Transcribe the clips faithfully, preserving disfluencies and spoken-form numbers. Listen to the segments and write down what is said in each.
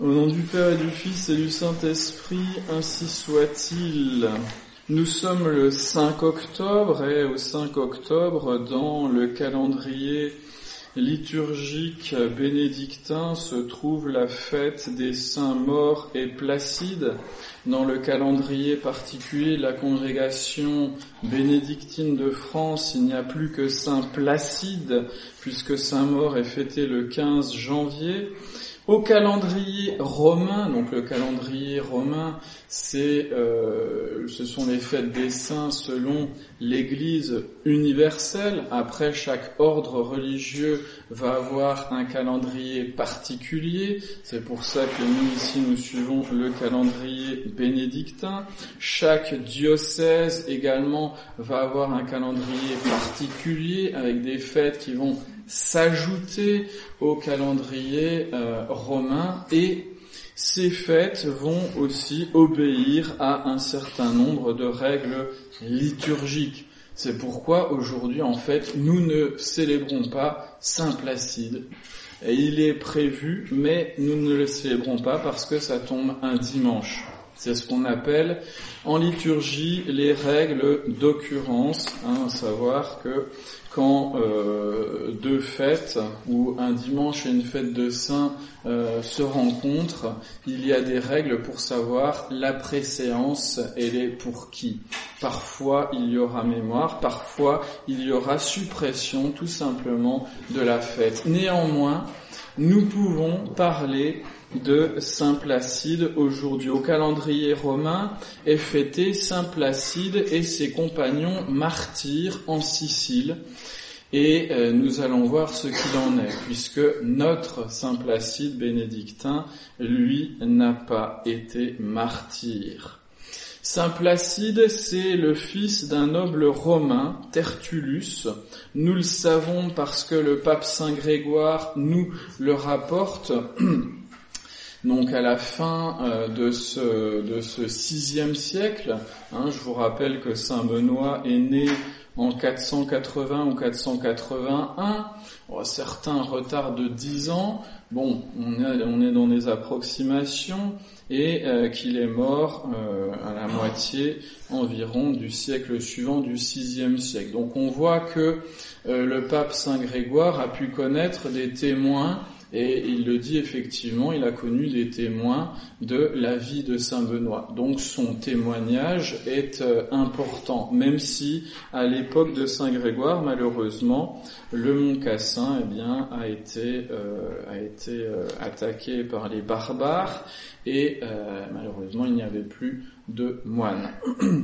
Au nom du Père et du Fils et du Saint-Esprit, ainsi soit-il. Nous sommes le cinq octobre et au cinq octobre, dans le calendrier liturgique bénédictin, se trouve la fête des saints morts et placides. Dans le calendrier particulier de la congrégation bénédictine de France, il n'y a plus que Saint Placide, puisque Saint Maur est fêté le quinze janvier. Au calendrier romain, donc le calendrier romain, c'est, euh, ce sont les fêtes des saints selon l'Église universelle. Après, chaque ordre religieux va avoir un calendrier particulier. C'est pour ça que nous, ici, nous suivons le calendrier bénédictin. Chaque diocèse également va avoir un calendrier particulier avec des fêtes qui vont s'ajouter au calendrier euh, romain, et ces fêtes vont aussi obéir à un certain nombre de règles liturgiques. C'est pourquoi aujourd'hui, en fait, nous ne célébrons pas Saint Placide. Et il est prévu, mais nous ne le célébrons pas parce que ça tombe un dimanche. C'est ce qu'on appelle en liturgie les règles d'occurrence, hein, à savoir que quand euh, deux fêtes, ou un dimanche et une fête de saint euh, se rencontrent, il y a des règles pour savoir la préséance, elle est pour qui. Parfois il y aura mémoire, parfois il y aura suppression tout simplement de la fête. Néanmoins, nous pouvons parler de Saint Placide aujourd'hui. Au calendrier romain est fêté Saint Placide et ses compagnons martyrs en Sicile. Et euh, nous allons voir ce qu'il en est, puisque notre Saint Placide bénédictin, lui, n'a pas été martyr. Saint Placide, c'est le fils d'un noble romain, Tertullus. Nous le savons parce que le pape Saint Grégoire nous le rapporte. Donc à la fin euh, de ce de ce sixième siècle, hein, je vous rappelle que Saint Benoît est né en quatre cent quatre-vingts ou quatre cent quatre-vingt-un, oh, certains retard de dix ans, bon, on est, on est dans des approximations, et euh, qu'il est mort euh, à la moitié environ du siècle suivant, du sixième siècle. Donc on voit que euh, le pape Saint Grégoire a pu connaître des témoins. Et il le dit effectivement, il a connu des témoins de la vie de Saint Benoît. Donc son témoignage est euh, important, même si à l'époque de Saint Grégoire, malheureusement, le Mont Cassin, eh bien, a été euh, a été euh, attaqué par les barbares, et euh, malheureusement, il n'y avait plus de moines.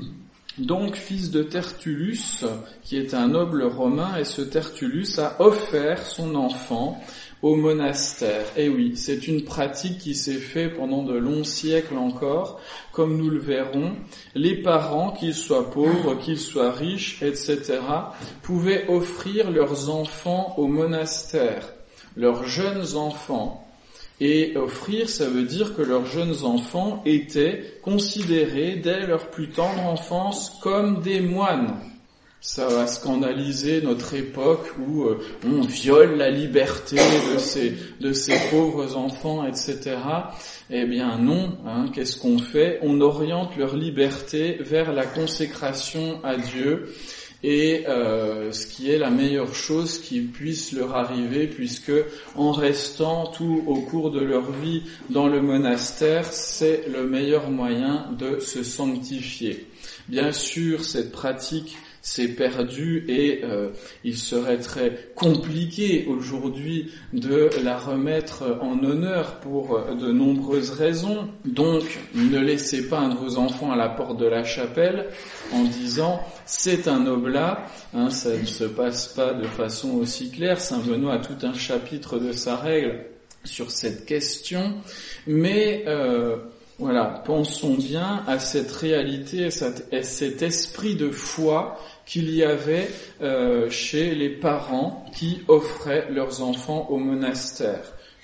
Donc, fils de Tertullus, qui est un noble romain, et ce Tertullus a offert son enfant au monastère. Et oui, c'est une pratique qui s'est faite pendant de longs siècles encore, comme nous le verrons. Les parents, qu'ils soient pauvres, qu'ils soient riches, et cetera, pouvaient offrir leurs enfants au monastère, leurs jeunes enfants. Et offrir, ça veut dire que leurs jeunes enfants étaient considérés dès leur plus tendre enfance comme des moines. Ça va scandaliser notre époque où euh, on viole la liberté de ces de ces pauvres enfants, et cetera. Eh bien non, hein, qu'est-ce qu'on fait ? On oriente leur liberté vers la consécration à Dieu, et euh, ce qui est la meilleure chose qui puisse leur arriver, puisque en restant tout au cours de leur vie dans le monastère, c'est le meilleur moyen de se sanctifier. Bien sûr, cette pratique c'est perdu, et euh, il serait très compliqué aujourd'hui de la remettre en honneur pour de nombreuses raisons. Donc, ne laissez pas un de vos enfants à la porte de la chapelle en disant « c'est un oblat ». Hein, ça ne se passe pas de façon aussi claire. Saint Benoît a tout un chapitre de sa règle sur cette question, mais euh, voilà, pensons bien à cette réalité, à cet esprit de foi qu'il y avait euh, chez les parents qui offraient leurs enfants au monastère.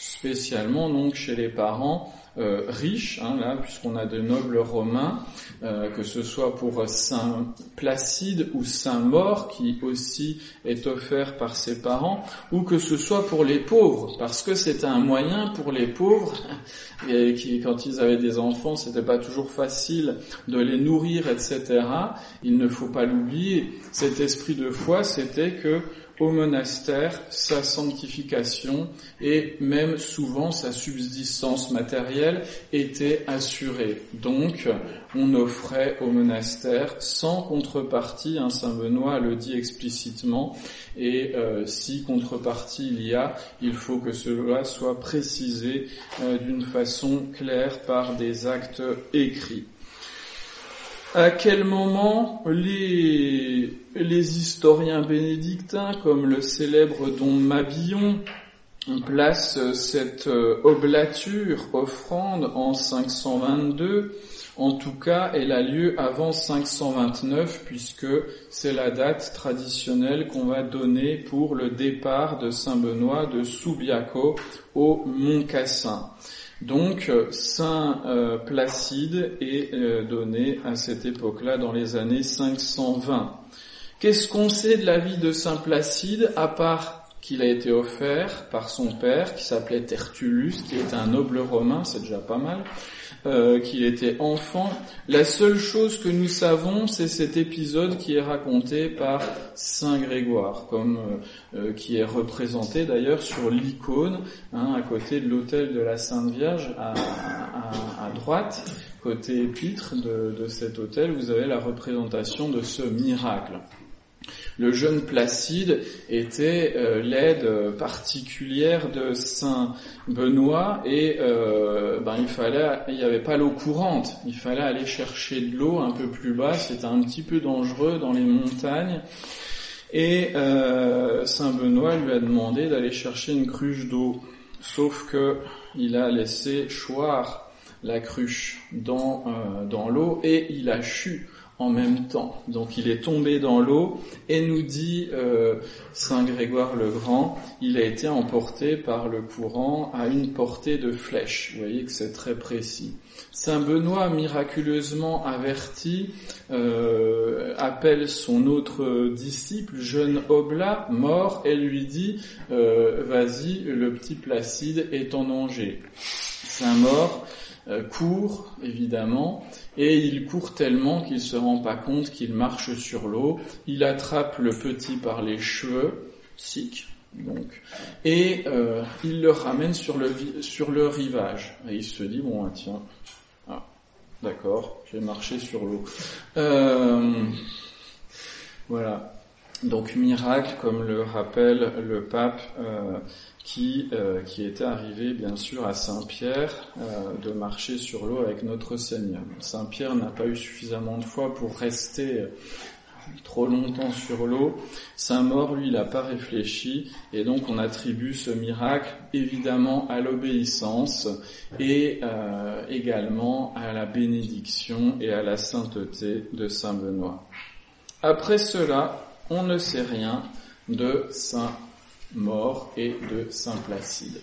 spécialement donc chez les parents euh, riches, hein, là, puisqu'on a de nobles romains, euh, que ce soit pour Saint Placide ou Saint Maure, qui aussi est offert par ses parents, ou que ce soit pour les pauvres, parce que c'était un moyen pour les pauvres, et qui, quand ils avaient des enfants, c'était pas toujours facile de les nourrir, et cetera. Il ne faut pas l'oublier, cet esprit de foi, c'était que au monastère, sa sanctification et même souvent sa subsistance matérielle était assurée. Donc, on offrait au monastère sans contrepartie, hein, Saint Benoît le dit explicitement, et euh, si contrepartie il y a, il faut que cela soit précisé euh, d'une façon claire par des actes écrits. À quel moment les, les historiens bénédictins, comme le célèbre Dom Mabillon, placent cette oblature, offrande, en cinq cent vingt-deux? En tout cas, elle a lieu avant cinq cent vingt-neuf, puisque c'est la date traditionnelle qu'on va donner pour le départ de Saint Benoît de Subiaco au Mont Cassin. Donc, Saint euh, Placide est euh, donné à cette époque-là dans les années cinq cent vingt. Qu'est-ce qu'on sait de la vie de Saint Placide, à part qu'il a été offert par son père, qui s'appelait Tertullus, qui était un noble romain, c'est déjà pas mal, euh, qu'il était enfant. La seule chose que nous savons, c'est cet épisode qui est raconté par Saint Grégoire, comme euh, euh, qui est représenté d'ailleurs sur l'icône, hein, à côté de l'autel de la Sainte Vierge, à, à, à droite, côté épître de, de cet autel, vous avez la représentation de ce miracle. Le jeune Placide était euh, l'aide particulière de Saint Benoît et euh, ben il fallait, il n'y avait pas l'eau courante, il fallait aller chercher de l'eau un peu plus bas, c'était un petit peu dangereux dans les montagnes. Et euh, Saint Benoît lui a demandé d'aller chercher une cruche d'eau, sauf que il a laissé choir la cruche dans euh, dans l'eau et il a chu en même temps. Donc il est tombé dans l'eau et nous dit euh, Saint Grégoire le Grand, il a été emporté par le courant à une portée de flèche. Vous voyez que c'est très précis. Saint Benoît, miraculeusement averti, euh, appelle son autre disciple, jeune oblat, mort, et lui dit euh, « Vas-y, le petit Placide est en danger ». Saint Maure euh, court, évidemment, et il court tellement qu'il se rend pas compte qu'il marche sur l'eau. Il attrape le petit par les cheveux, sic, donc, et euh, il le ramène sur le sur le rivage. Et il se dit bon, ah, tiens, ah, d'accord, j'ai marché sur l'eau. Euh, voilà. Donc miracle, comme le rappelle le pape, euh, qui euh, qui était arrivé bien sûr à Saint-Pierre euh, de marcher sur l'eau avec notre Seigneur. Saint-Pierre n'a pas eu suffisamment de foi pour rester trop longtemps sur l'eau. Saint-Maure, lui, il n'a pas réfléchi, et donc on attribue ce miracle évidemment à l'obéissance et euh, également à la bénédiction et à la sainteté de Saint Benoît. Après cela, on ne sait rien de Saint Maure et de Saint Placide.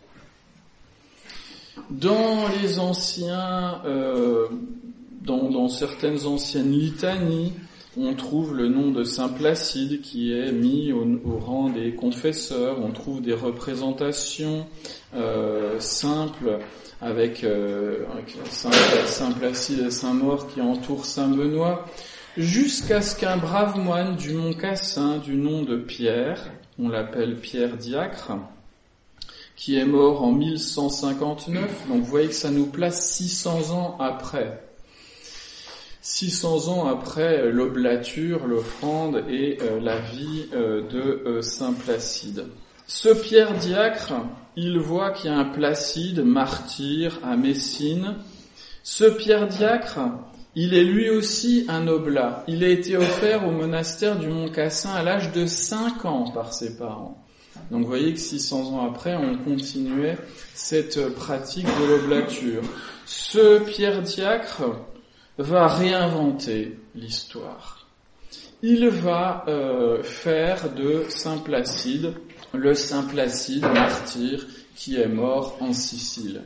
Dans les anciens, euh, dans, dans certaines anciennes litanies, on trouve le nom de Saint Placide qui est mis au, au rang des confesseurs. On trouve des représentations euh, simples avec, euh, avec Saint, Saint Placide et Saint Maure qui entourent Saint Benoît, jusqu'à ce qu'un brave moine du Mont Cassin, du nom de Pierre, on l'appelle Pierre Diacre, qui est mort en mille cent cinquante-neuf, donc vous voyez que ça nous place six cents ans après. six cents ans après l'oblature, l'offrande et euh, la vie euh, de euh, Saint Placide. Ce Pierre Diacre, il voit qu'il y a un Placide, martyr, à Messine. Ce Pierre Diacre, il est lui aussi un oblat. Il a été offert au monastère du Mont Cassin à l'âge de cinq ans par ses parents. Donc vous voyez que six cents ans après, on continuait cette pratique de l'oblature. Ce Pierre Diacre va réinventer l'histoire. Il va euh, faire de Saint Placide le Saint Placide martyr qui est mort en Sicile.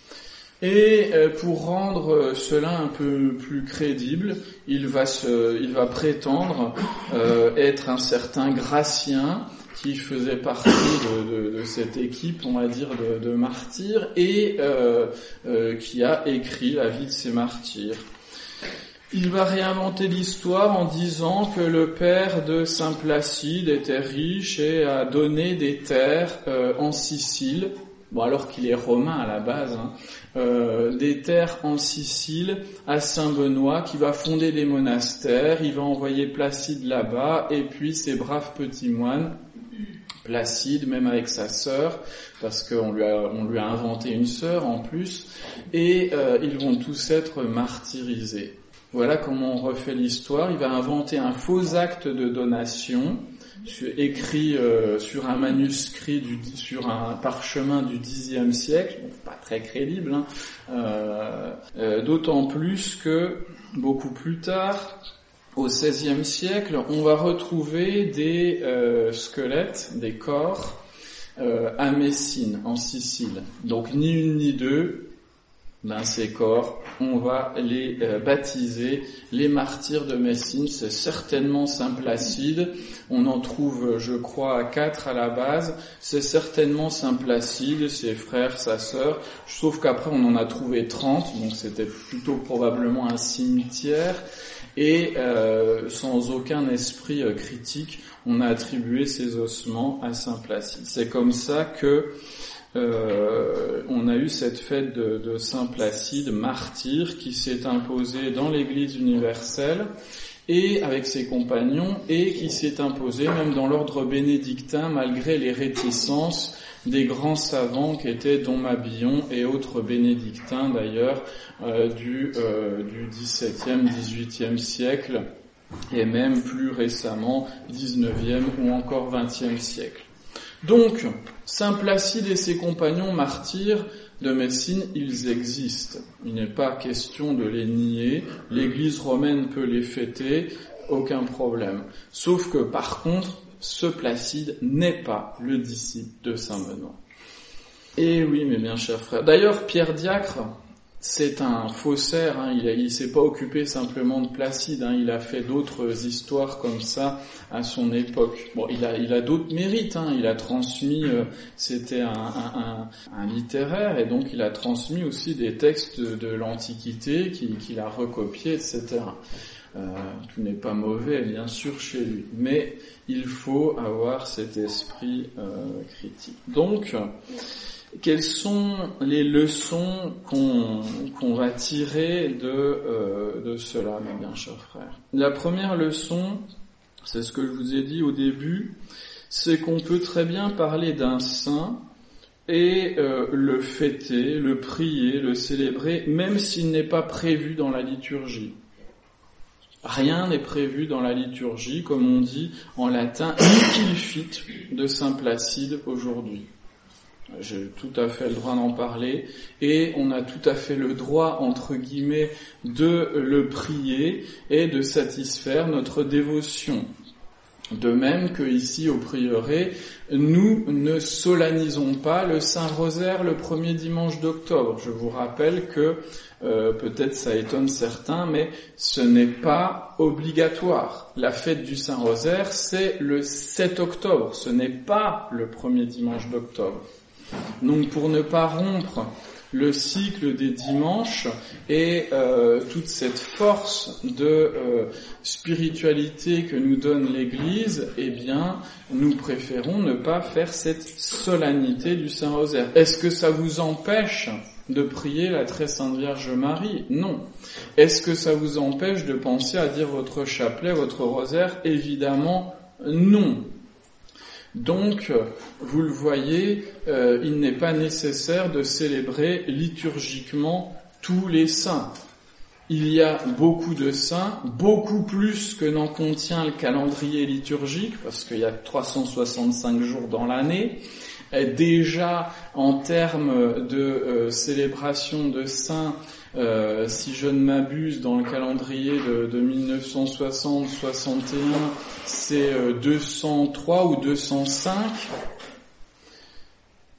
Et pour rendre cela un peu plus crédible, il va se, il va prétendre euh, être un certain Gratien qui faisait partie de, de, de cette équipe, on va dire, de, de martyrs, et euh, euh, qui a écrit la vie de ces martyrs. Il va réinventer l'histoire en disant que le père de Saint Placide était riche et a donné des terres euh, en Sicile, bon alors qu'il est romain à la base, hein, euh, des terres en Sicile à Saint Benoît, qui va fonder des monastères, il va envoyer Placide là-bas, et puis ces braves petits moines, Placide, même avec sa sœur, parce qu'on lui a, on lui a inventé une sœur en plus, et euh, ils vont tous être martyrisés. Voilà comment on refait l'histoire. Il va inventer un faux acte de donation, écrit euh, sur un manuscrit, du, sur un parchemin du dixième siècle, bon, pas très crédible, hein, euh, euh, d'autant plus que, beaucoup plus tard, au seizième siècle, on va retrouver des euh, squelettes, des corps, euh, à Messine, en Sicile. Donc ni une ni deux, ben, ces corps, on va les euh, baptiser les martyrs de Messine. C'est certainement Saint Placide. On en trouve, je crois, quatre à la base. C'est certainement Saint Placide, ses frères, sa sœur. Sauf qu'après, on en a trouvé trente, donc c'était plutôt probablement un cimetière. Et euh, sans aucun esprit euh, critique, on a attribué ces ossements à Saint Placide. C'est comme ça que euh, on a eu cette fête de, de Saint Placide, martyr, qui s'est imposée dans l'Église universelle et avec ses compagnons, et qui s'est imposée même dans l'ordre bénédictin, malgré les réticences des grands savants qui étaient Dom Mabillon et autres bénédictins d'ailleurs euh, du, euh, du dix-septième, dix-huitième siècle, et même plus récemment dix-neuvième ou encore vingtième siècle. Donc, Saint Placide et ses compagnons martyrs de Messine, ils existent. Il n'est pas question de les nier, l'Église romaine peut les fêter, aucun problème. Sauf que par contre, ce Placide n'est pas le disciple de Saint Benoît. Et oui, mes bien chers frères. D'ailleurs, Pierre Diacre, c'est un faussaire, hein, il, a, il s'est pas occupé simplement de Placide, hein, il a fait d'autres histoires comme ça à son époque. Bon, il a, il a d'autres mérites, hein, il a transmis, euh, c'était un, un, un, un littéraire, et donc il a transmis aussi des textes de, de l'Antiquité qu'il, qu'il a recopiés, et cetera. Euh, tout n'est pas mauvais, bien sûr, chez lui, mais il faut avoir cet esprit euh, critique. Donc, quelles sont les leçons qu'on, qu'on va tirer de, euh, de cela, mes bien chers frères? La première leçon, c'est ce que je vous ai dit au début, c'est qu'on peut très bien parler d'un saint et euh, le fêter, le prier, le célébrer, même s'il n'est pas prévu dans la liturgie. Rien n'est prévu dans la liturgie, comme on dit en latin, nihil fit de Saint Placide aujourd'hui. J'ai tout à fait le droit d'en parler, et on a tout à fait le droit, entre guillemets, de le prier et de satisfaire notre dévotion. De même que ici au prieuré, nous ne solennisons pas le Saint-Rosaire le premier dimanche d'octobre. Je vous rappelle que, euh, peut-être ça étonne certains, mais ce n'est pas obligatoire. La fête du Saint-Rosaire, c'est le sept octobre, ce n'est pas le premier dimanche d'octobre. Donc pour ne pas rompre le cycle des dimanches et euh, toute cette force de euh, spiritualité que nous donne l'Église, eh bien, nous préférons ne pas faire cette solennité du Saint-Rosaire. Est-ce que ça vous empêche de prier la Très Sainte Vierge Marie? Non. Est-ce que ça vous empêche de penser à dire votre chapelet, votre rosaire? Évidemment, non. Donc, vous le voyez, euh, il n'est pas nécessaire de célébrer liturgiquement tous les saints. Il y a beaucoup de saints, beaucoup plus que n'en contient le calendrier liturgique, parce qu'il y a trois cent soixante-cinq jours dans l'année. Et déjà, en termes de euh, célébration de saints, Euh, si je ne m'abuse, dans le calendrier de, de mille neuf cent soixante soixante et un, c'est euh, deux cent trois ou deux cent cinq.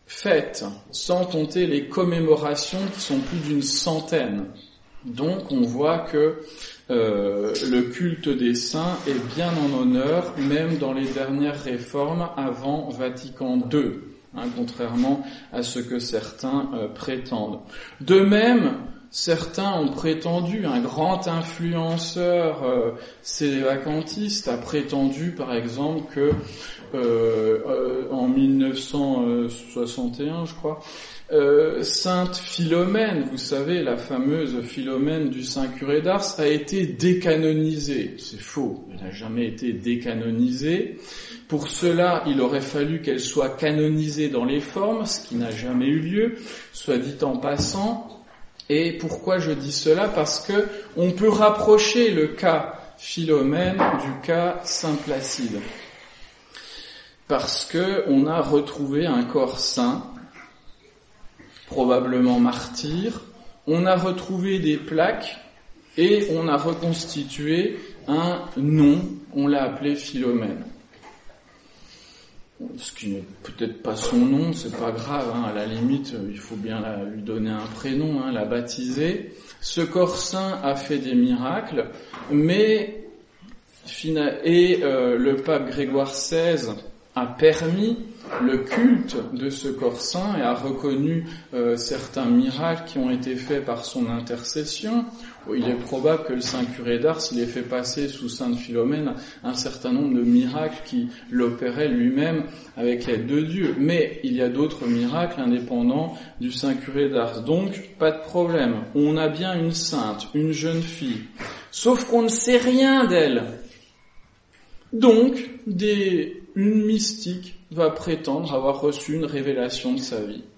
fêtes, sans compter les commémorations qui sont plus d'une centaine. Donc on voit que euh, le culte des saints est bien en honneur, même dans les dernières réformes avant Vatican deux, hein, contrairement à ce que certains euh, prétendent. De même, certains ont prétendu, un grand influenceur euh, sédévacantiste a prétendu par exemple que euh, euh, en mille neuf cent soixante et un, je crois, euh, Sainte Philomène, vous savez, la fameuse Philomène du Saint Curé d'Ars, a été décanonisée. C'est faux, elle n'a jamais été décanonisée. Pour cela, il aurait fallu qu'elle soit canonisée dans les formes, ce qui n'a jamais eu lieu, soit dit en passant. Et pourquoi je dis cela? Parce que on peut rapprocher le cas Philomène du cas Saint Placide. Parce que on a retrouvé un corps saint, probablement martyr, on a retrouvé des plaques et on a reconstitué un nom, on l'a appelé Philomène. Ce qui n'est peut-être pas son nom, c'est pas grave, hein, à la limite, il faut bien la, lui donner un prénom, hein, la baptiser. Ce corps saint a fait des miracles, mais et euh, le pape Grégoire seize a permis le culte de ce corps saint et a reconnu euh, certains miracles qui ont été faits par son intercession. Il est probable que le Saint Curé d'Ars, il ait fait passer sous Sainte Philomène un certain nombre de miracles qui l'opéraient lui-même avec l'aide de Dieu. Mais il y a d'autres miracles indépendants du Saint Curé d'Ars. Donc, pas de problème. On a bien une sainte, une jeune fille. Sauf qu'on ne sait rien d'elle. Donc, des, une mystique va prétendre avoir reçu une révélation de sa vie.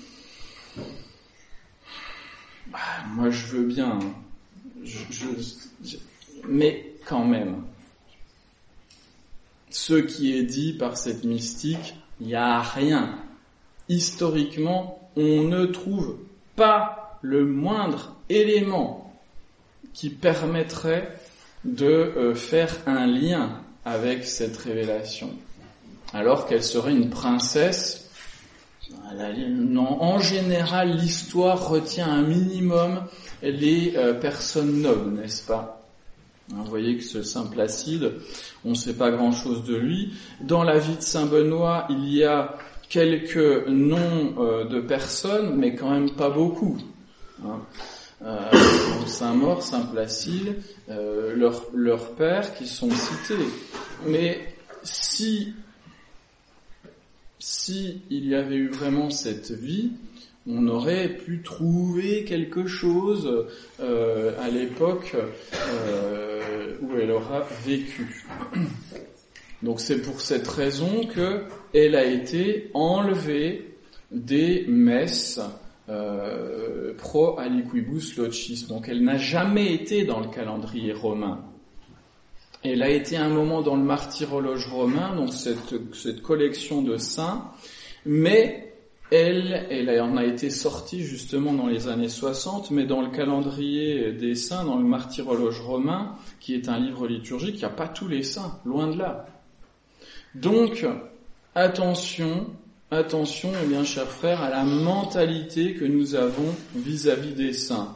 Bah, moi, je veux bien, je, je, je, mais quand même, ce qui est dit par cette mystique, il n'y a rien. Historiquement, on ne trouve pas le moindre élément qui permettrait de euh, faire un lien avec cette révélation. Alors qu'elle serait une princesse, en général, l'histoire retient un minimum les euh, personnes nobles, n'est-ce pas? Vous voyez que ce Saint Placide, on ne sait pas grand-chose de lui. Dans la vie de Saint Benoît, il y a quelques noms euh, de personnes, mais quand même pas beaucoup. Hein. Euh, Saint-Maur, Saint Placide, euh, leur, leur père qui sont cités. Mais si si il y avait eu vraiment cette vie, on aurait pu trouver quelque chose euh, à l'époque euh, où elle aura vécu. Donc c'est pour cette raison que elle a été enlevée des messes euh, pro aliquibus locis. Donc elle n'a jamais été dans le calendrier romain. Elle a été un moment dans le martyrologe romain, donc cette, cette collection de saints, mais elle, elle en a été sortie justement dans les années soixante, mais dans le calendrier des saints, dans le martyrologe romain, qui est un livre liturgique, il n'y a pas tous les saints, loin de là. Donc, attention, attention, eh bien, chers frères, à la mentalité que nous avons vis-à-vis des saints.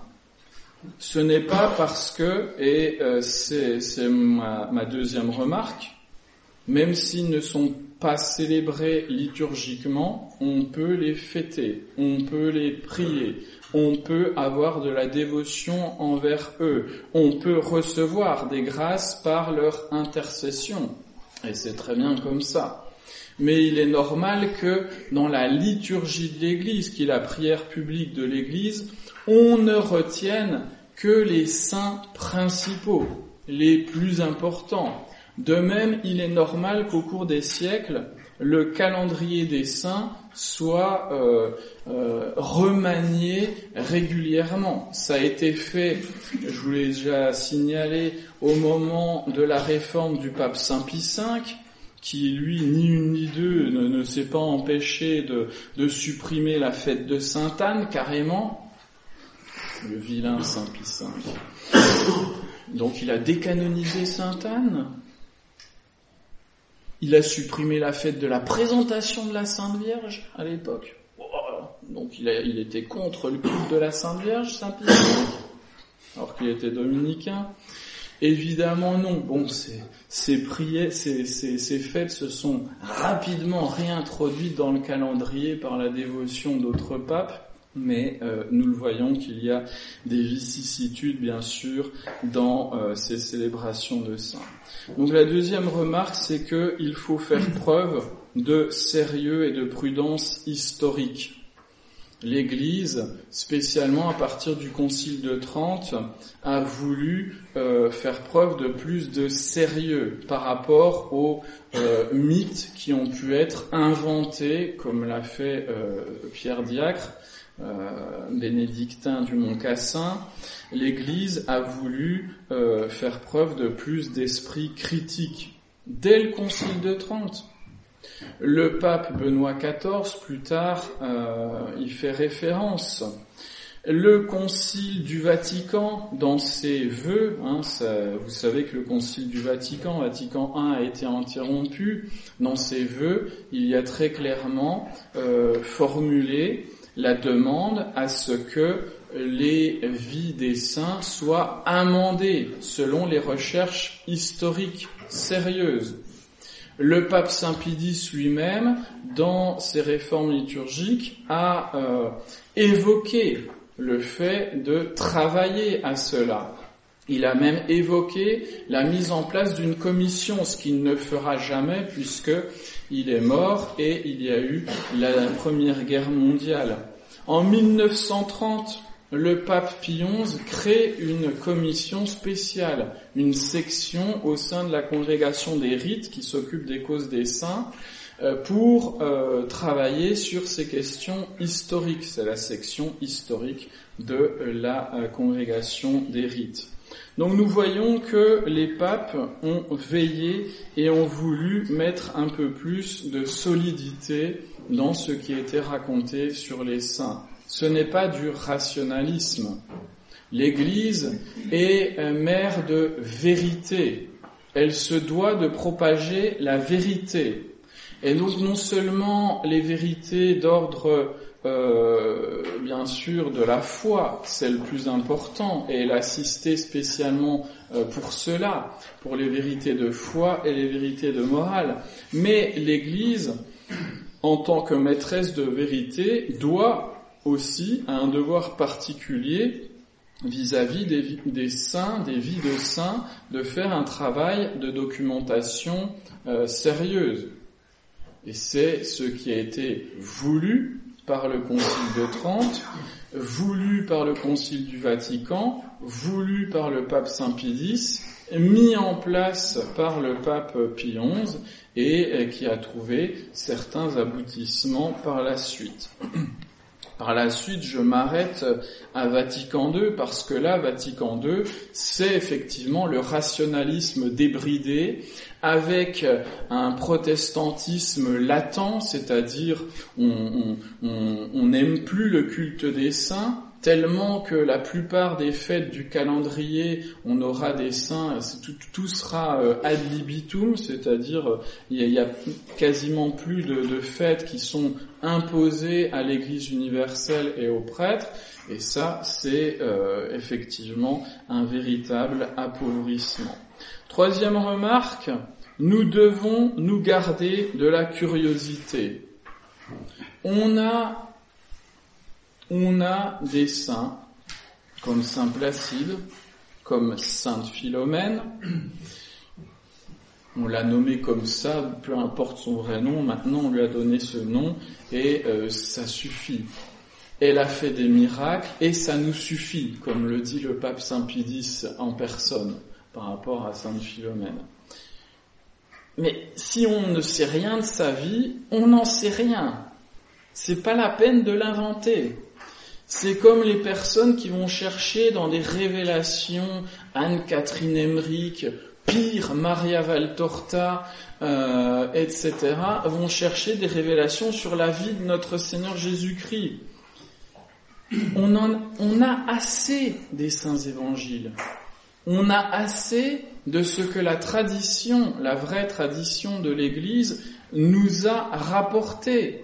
Ce n'est pas parce que, et euh, c'est, c'est ma, ma deuxième remarque, même s'ils ne sont pas célébrés liturgiquement, on peut les fêter, on peut les prier, on peut avoir de la dévotion envers eux, on peut recevoir des grâces par leur intercession, et c'est très bien comme ça. Mais il est normal que dans la liturgie de l'Église, qui est la prière publique de l'Église, on ne retienne que les saints principaux, les plus importants. De même, il est normal qu'au cours des siècles, le calendrier des saints soit euh, euh, remanié régulièrement. Ça a été fait, je vous l'ai déjà signalé, au moment de la réforme du pape Saint Pie cinq, qui lui, ni une ni deux, ne, ne s'est pas empêché de, de supprimer la fête de Sainte-Anne, carrément. Le vilain Saint Pie cinq. Donc il a décanonisé Sainte-Anne. Il a supprimé la fête de la présentation de la Sainte Vierge à l'époque. Donc il, a, il était contre le culte de la Sainte Vierge, Saint Pie, alors qu'il était dominicain. Évidemment non. Bon, ces, ces prières, ces, ces, ces fêtes se sont rapidement réintroduites dans le calendrier par la dévotion d'autres papes, mais euh, nous le voyons qu'il y a des vicissitudes, bien sûr, dans euh, ces célébrations de saints. Donc la deuxième remarque, c'est qu'il faut faire preuve de sérieux et de prudence historique. L'Église, spécialement à partir du Concile de Trente, a voulu euh, faire preuve de plus de sérieux par rapport aux euh, mythes qui ont pu être inventés, comme l'a fait euh, Pierre Diacre, euh, bénédictin du Mont Cassin. L'Église a voulu euh, faire preuve de plus d'esprit critique dès le Concile de Trente. Le pape Benoît quatorze, plus tard, euh, y fait référence. Le Concile du Vatican, dans ses vœux, hein, ça, vous savez que le Concile du Vatican, Vatican un, a été interrompu. Dans ses vœux, il y a très clairement euh, formulé la demande à ce que les vies des saints soient amendées selon les recherches historiques sérieuses. Le pape Saint Pie X lui-même, dans ses réformes liturgiques, a euh, évoqué le fait de travailler à cela. Il a même évoqué la mise en place d'une commission, ce qu'il ne fera jamais puisque il est mort et il y a eu la Première Guerre mondiale. En mille neuf cent trente, le pape Pie onze crée une commission spéciale, une section au sein de la congrégation des rites qui s'occupe des causes des saints pour euh, travailler sur ces questions historiques. C'est la section historique de la euh, congrégation des rites. Donc nous voyons que les papes ont veillé et ont voulu mettre un peu plus de solidité dans ce qui était raconté sur les saints. Ce n'est pas du rationalisme. L'Église est mère de vérité. Elle se doit de propager la vérité. Et donc non seulement les vérités d'ordre, euh, bien sûr, de la foi, c'est le plus important, et elle a assisté spécialement euh, pour cela, pour les vérités de foi et les vérités de morale. Mais l'Église, en tant que maîtresse de vérité, doit aussi a un devoir particulier vis-à-vis des, des saints, des vies de saints, de faire un travail de documentation euh, sérieuse. Et c'est ce qui a été voulu par le Concile de Trente, voulu par le Concile du Vatican, voulu par le pape Saint Pie X, mis en place par le pape Pie onze et qui a trouvé certains aboutissements par la suite. Par la suite, je m'arrête à Vatican deux, parce que là, Vatican deux, c'est effectivement le rationalisme débridé, avec un protestantisme latent, c'est-à-dire on on n'aime plus le culte des saints, tellement que la plupart des fêtes du calendrier, on aura des saints, tout, tout sera ad libitum, c'est-à-dire il y, y a quasiment plus de, de fêtes qui sont imposées à l'Église universelle et aux prêtres, et ça c'est euh, effectivement un véritable appauvrissement. Troisième remarque, nous devons nous garder de la curiosité. On a On a des saints, comme Saint Placide, comme Sainte Philomène. On l'a nommé comme ça, peu importe son vrai nom, maintenant on lui a donné ce nom, et euh, ça suffit. Elle a fait des miracles, et ça nous suffit, comme le dit le pape Saint Pie X en personne, par rapport à Sainte Philomène. Mais si on ne sait rien de sa vie, on n'en sait rien. C'est pas la peine de l'inventer. C'est comme les personnes qui vont chercher dans des révélations Anne-Catherine Emmerich, pire Maria Valtorta, euh, et cetera, vont chercher des révélations sur la vie de notre Seigneur Jésus-Christ. On, en, on a assez des saints évangiles. On a assez de ce que la tradition, la vraie tradition de l'Église, nous a rapporté.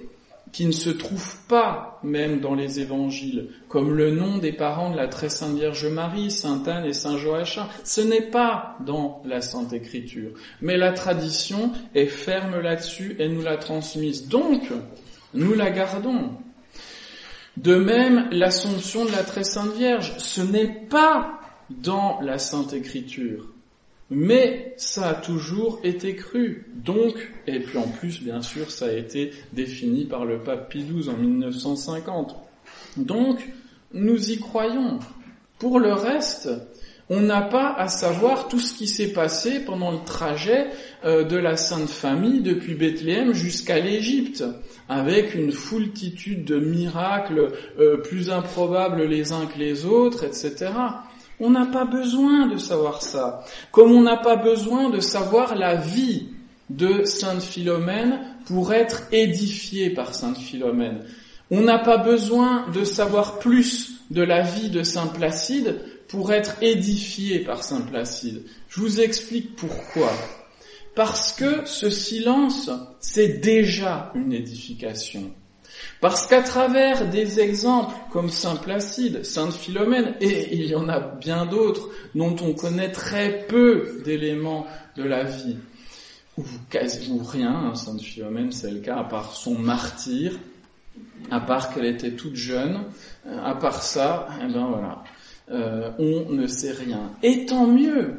qui ne se trouve pas même dans les évangiles, comme le nom des parents de la très sainte Vierge Marie, Sainte Anne et Saint Joachim. Ce n'est pas dans la Sainte Écriture. Mais la tradition est ferme là-dessus et nous l'a transmise. Donc, nous la gardons. De même, l'Assomption de la très sainte Vierge, ce n'est pas dans la Sainte Écriture. Mais ça a toujours été cru. Donc, et puis en plus, bien sûr, ça a été défini par le pape Pie douze en mille neuf cent cinquante. Donc, nous y croyons. Pour le reste, on n'a pas à savoir tout ce qui s'est passé pendant le trajet euh, de la Sainte Famille depuis Bethléem jusqu'à l'Égypte, avec une foultitude de miracles euh, plus improbables les uns que les autres, et cetera. On n'a pas besoin de savoir ça, comme on n'a pas besoin de savoir la vie de Sainte Philomène pour être édifié par Sainte Philomène. On n'a pas besoin de savoir plus de la vie de Saint Placide pour être édifié par Saint Placide. Je vous explique pourquoi. Parce que ce silence, c'est déjà une édification. Parce qu'à travers des exemples comme Saint Placide, Sainte Philomène, et il y en a bien d'autres dont on connaît très peu d'éléments de la vie, ou quasi ou rien, hein, Sainte Philomène c'est le cas, à part son martyre, à part qu'elle était toute jeune, à part ça, eh ben voilà, euh, on ne sait rien. Et tant mieux,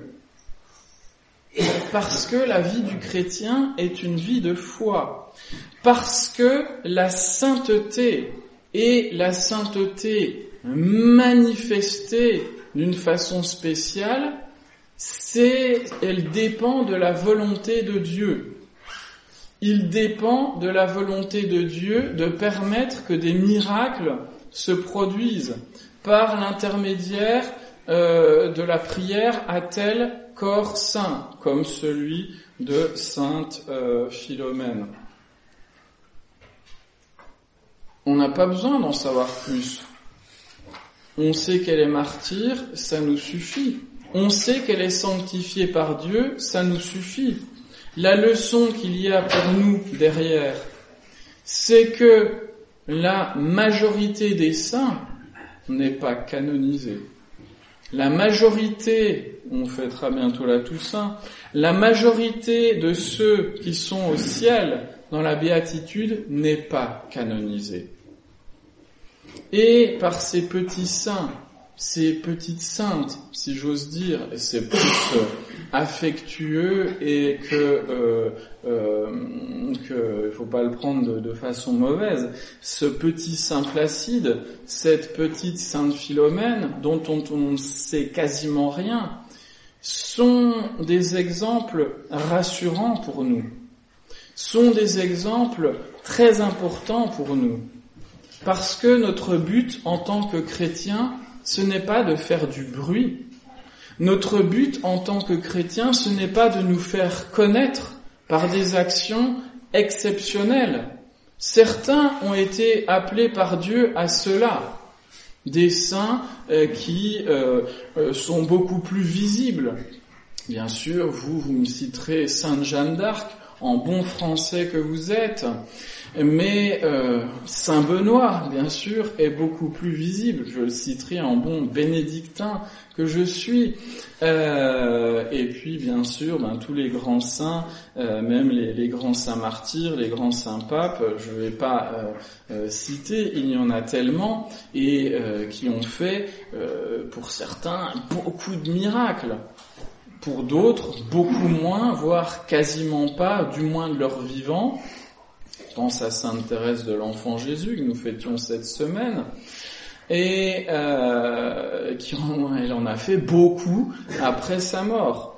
parce que la vie du chrétien est une vie de foi. Parce que la sainteté et la sainteté manifestée d'une façon spéciale, c'est, elle dépend de la volonté de Dieu. Il dépend de la volonté de Dieu de permettre que des miracles se produisent par l'intermédiaire euh, de la prière à tel corps saint, comme celui de Sainte euh, Philomène. On n'a pas besoin d'en savoir plus. On sait qu'elle est martyre, ça nous suffit. On sait qu'elle est sanctifiée par Dieu, ça nous suffit. La leçon qu'il y a pour nous derrière, c'est que la majorité des saints n'est pas canonisée. La majorité, on fêtera bientôt la Toussaint, la majorité de ceux qui sont au ciel dans la béatitude n'est pas canonisée. Et par ces petits saints, ces petites saintes, si j'ose dire, et c'est plus euh, affectueux et que euh, euh, que il faut pas le prendre de, de façon mauvaise, ce petit Saint Placide, cette petite Sainte Philomène, dont on ne sait quasiment rien, sont des exemples rassurants pour nous, sont des exemples très importants pour nous, parce que notre but en tant que chrétien, ce n'est pas de faire du bruit. Notre but en tant que chrétien, ce n'est pas de nous faire connaître par des actions exceptionnelles. Certains ont été appelés par Dieu à cela. Des saints euh, qui euh, euh, sont beaucoup plus visibles. Bien sûr, vous, vous me citerez Sainte Jeanne d'Arc, en bon français que vous êtes. Mais euh, Saint Benoît, bien sûr, est beaucoup plus visible. Je le citerai en bon bénédictin que je suis. Euh, et puis, bien sûr, ben, tous les grands saints, euh, même les, les grands saints martyrs, les grands saints papes, je ne vais pas euh, euh, citer, il y en a tellement, et euh, qui ont fait, euh, pour certains, beaucoup de miracles. Pour d'autres, beaucoup moins, voire quasiment pas, du moins de leur vivant. Je pense à Sainte Thérèse de l'Enfant Jésus que nous fêtions cette semaine, et euh, qui en, elle en a fait beaucoup après sa mort.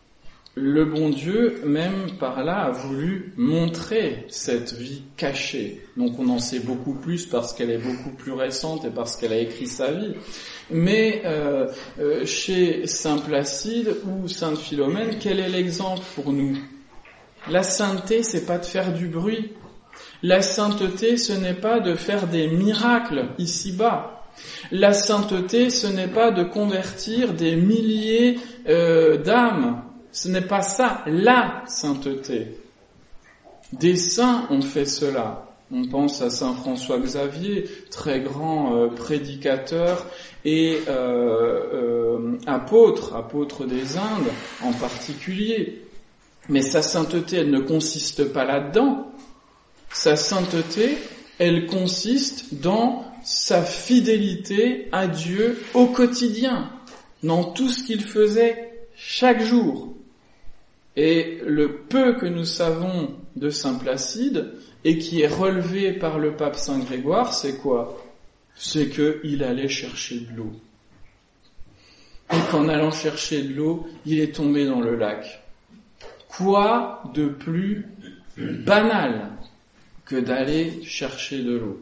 Le bon Dieu, même par là, a voulu montrer cette vie cachée. Donc on en sait beaucoup plus parce qu'elle est beaucoup plus récente et parce qu'elle a écrit sa vie. Mais euh, euh, chez Saint Placide ou Sainte Philomène, quel est l'exemple pour nous ? La sainteté, c'est pas de faire du bruit. La sainteté, ce n'est pas de faire des miracles ici-bas. La sainteté, ce n'est pas de convertir des milliers euh, d'âmes. Ce n'est pas ça, la sainteté. Des saints ont fait cela. On pense à saint François Xavier, très grand euh, prédicateur et euh, euh, apôtre, apôtre des Indes en particulier. Mais sa sainteté, elle ne consiste pas là-dedans. Sa sainteté, elle consiste dans sa fidélité à Dieu au quotidien, dans tout ce qu'il faisait chaque jour. Et le peu que nous savons de saint Placide, et qui est relevé par le pape Saint Grégoire, c'est quoi? C'est qu'il allait chercher de l'eau. Et qu'en allant chercher de l'eau, il est tombé dans le lac. Quoi de plus banal que d'aller chercher de l'eau?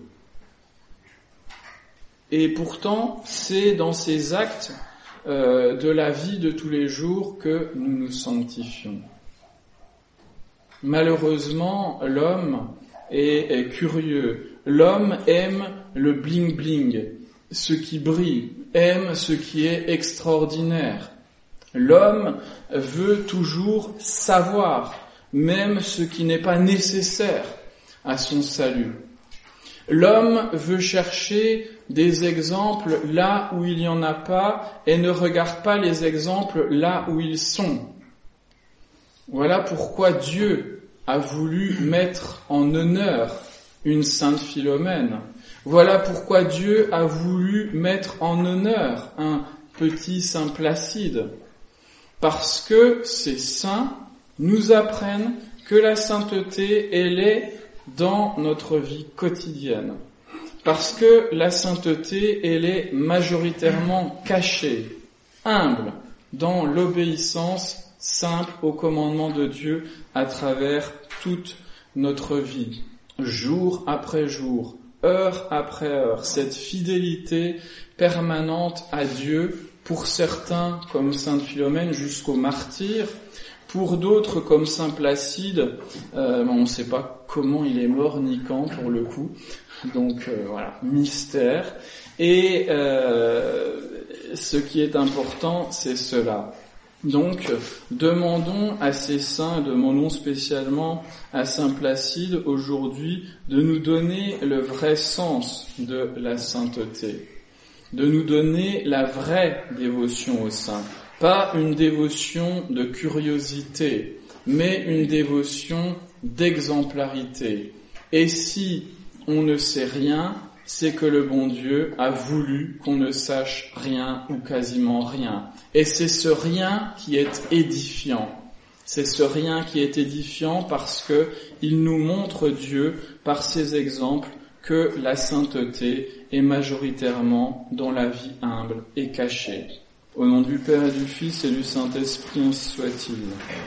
Et pourtant, c'est dans ces actes euh, de la vie de tous les jours que nous nous sanctifions. Malheureusement, l'homme est, est curieux. L'homme aime le bling-bling, ce qui brille, aime ce qui est extraordinaire. L'homme veut toujours savoir, même ce qui n'est pas nécessaire à son salut. L'homme veut chercher des exemples là où il n'y en a pas et ne regarde pas les exemples là où ils sont. Voilà pourquoi Dieu a voulu mettre en honneur une sainte Philomène. Voilà pourquoi Dieu a voulu mettre en honneur un petit saint Placide. Parce que ces saints nous apprennent que la sainteté, elle est dans notre vie quotidienne. Parce que la sainteté, elle est majoritairement cachée, humble, dans l'obéissance simple au commandement de Dieu à travers toute notre vie, jour après jour, heure après heure, cette fidélité permanente à Dieu, pour certains comme sainte Philomène jusqu'au martyre, pour d'autres comme saint Placide, euh, on ne sait pas comment il est mort ni quand pour le coup, donc euh, voilà, mystère. Et euh, ce qui est important, c'est cela. Donc, demandons à ces saints, demandons spécialement à saint Placide aujourd'hui de nous donner le vrai sens de la sainteté, de nous donner la vraie dévotion aux saints. Pas une dévotion de curiosité, mais une dévotion d'exemplarité. Et si on ne sait rien, c'est que le bon Dieu a voulu qu'on ne sache rien ou quasiment rien. Et c'est ce rien qui est édifiant. C'est ce rien qui est édifiant parce que il nous montre Dieu par ses exemples que la sainteté est majoritairement dans la vie humble et cachée. Au nom du Père et du Fils et du Saint-Esprit, ainsi soit-il.